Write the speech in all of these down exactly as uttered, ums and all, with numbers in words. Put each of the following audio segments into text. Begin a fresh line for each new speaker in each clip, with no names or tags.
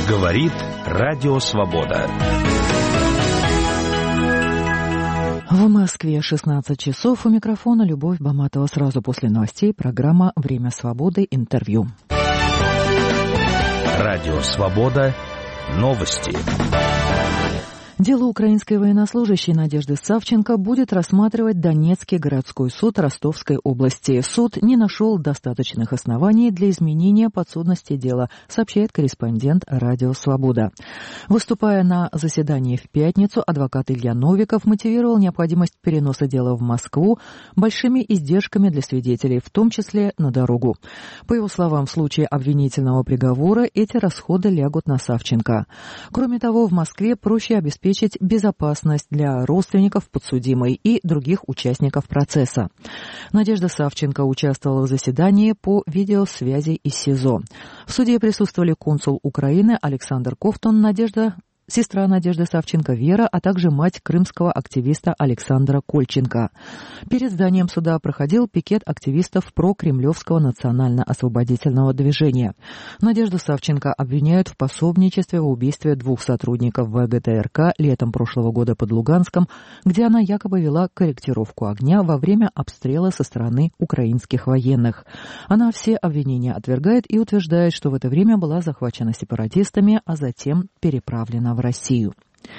Говорит Радио Свобода.
В Москве шестнадцать часов. У микрофона Любовь Баматова. Сразу после новостей программа «Время свободы. Интервью».
Радио Свобода. Новости.
Дело украинской военнослужащей Надежды Савченко будет рассматривать Донецкий городской суд Ростовской области. Суд не нашел достаточных оснований для изменения подсудности дела, сообщает корреспондент Радио Свобода. Выступая на заседании в пятницу, адвокат Илья Новиков мотивировал необходимость переноса дела в Москву большими издержками для свидетелей, в том числе на дорогу. По его словам, в случае обвинительного приговора эти расходы лягут на Савченко. Кроме того, в Москве проще обеспечить безопасность для родственников подсудимой и других участников процесса. Надежда Савченко участвовала в заседании по видеосвязи из СИЗО. В суде присутствовали консул Украины Александр Ковтун, Надежда сестра Надежды Савченко Вера, а также мать крымского активиста Александра Кольченко. Перед зданием суда проходил пикет активистов прокремлевского национально-освободительного движения. Надежду Савченко обвиняют в пособничестве в убийстве двух сотрудников ВГТРК летом прошлого года под Луганском, где она якобы вела корректировку огня во время обстрела со стороны украинских военных. Она все обвинения отвергает и утверждает, что в это время была захвачена сепаратистами, а затем переправлена в Россию.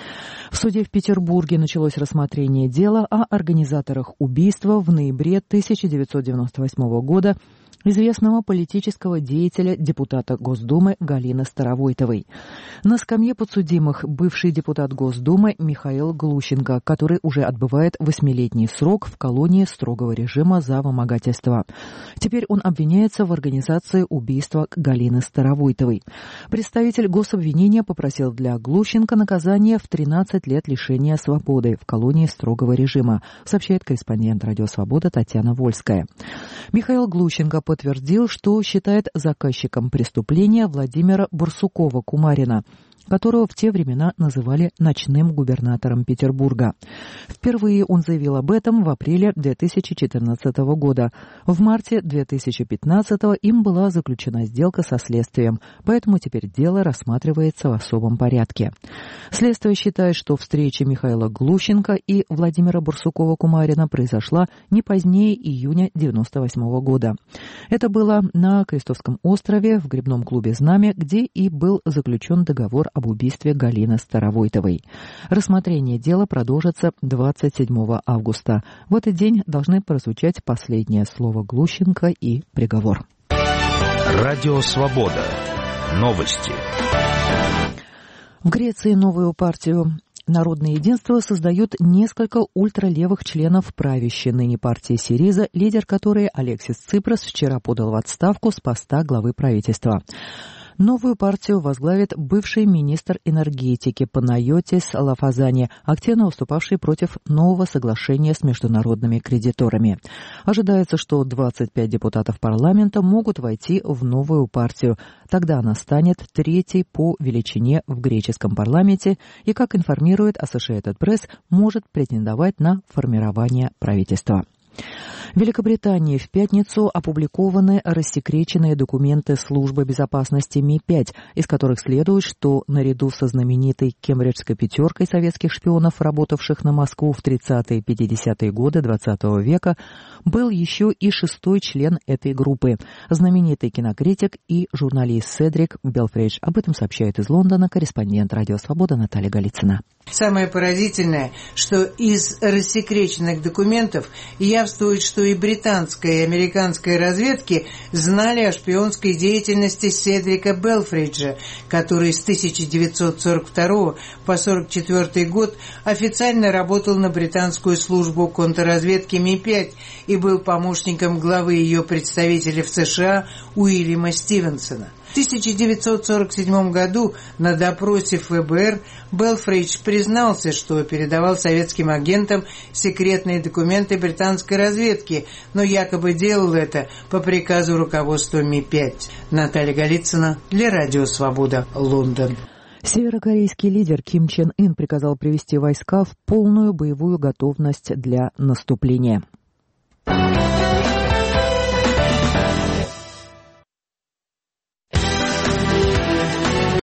В суде в Петербурге началось рассмотрение дела о организаторах убийства в ноябре тысяча девятьсот девяносто восьмого года известного политического деятеля, депутата Госдумы Галины Старовойтовой. На скамье подсудимых бывший депутат Госдумы Михаил Глущенко, который уже отбывает восьмилетний срок в колонии строгого режима за вымогательство. Теперь он обвиняется в организации убийства Галины Старовойтовой. Представитель гособвинения попросил для Глущенко наказание в тринадцать лет лишения свободы в колонии строгого режима, сообщает корреспондент Радио Свобода Татьяна Вольская. Михаил Глущенко подтвердил, что считает заказчиком преступления Владимира Барсукова-Кумарина, которого в те времена называли ночным губернатором Петербурга. Впервые он заявил об этом в апреле две тысячи четырнадцатого года. В марте две тысячи пятнадцатого им была заключена сделка со следствием, поэтому теперь дело рассматривается в особом порядке. Следствие считает, что встреча Михаила Глущенко и Владимира Барсукова-Кумарина произошла не позднее июня девяносто восьмого года. Это было на Крестовском острове в грибном клубе «Знамя», где и был заключен договор об убийстве Галины Старовойтовой. Рассмотрение дела продолжится двадцать седьмого августа. В этот день должны прозвучать последнее слово Глущенко и приговор.
Радио Свобода. Новости.
В Греции новую партию «Народное единство» создают несколько ультралевых членов правящей ныне партии СИРИЗА, лидер которой Алексис Ципрас вчера подал в отставку с поста главы правительства. Новую партию возглавит бывший министр энергетики Панайотис Лафазани, активно выступавший против нового соглашения с международными кредиторами. Ожидается, что двадцать пять депутатов парламента могут войти в новую партию. Тогда она станет третьей по величине в греческом парламенте и, как информирует Associated Press, может претендовать на формирование правительства. В Великобритании в пятницу опубликованы рассекреченные документы Службы безопасности Ми пять, из которых следует, что наряду со знаменитой кембриджской пятеркой советских шпионов, работавших на Москву в тридцатые и пятидесятые годы двадцатого века, был еще и шестой член этой группы – знаменитый кинокритик и журналист Седрик Белфридж. Об этом сообщает из Лондона корреспондент Радио Свобода Наталья Голицына.
Самое поразительное, что из рассекреченных документов явствует, что и британская, и американская разведки знали о шпионской деятельности Седрика Белфриджа, который с тысяча девятьсот сорок второго по сорок четвёртый год официально работал на британскую службу контрразведки Ми пять и был помощником главы ее представителя в США Уильяма Стивенсона. В тысяча девятьсот сорок седьмом году на допросе ФБР Белфридж признался, что передавал советским агентам секретные документы британской разведки, но якобы делал это по приказу руководства Ми пять. Наталья Голицына для Радио Свобода, Лондон.
Северокорейский лидер Ким Чен Ын приказал привести войска в полную боевую готовность для наступления.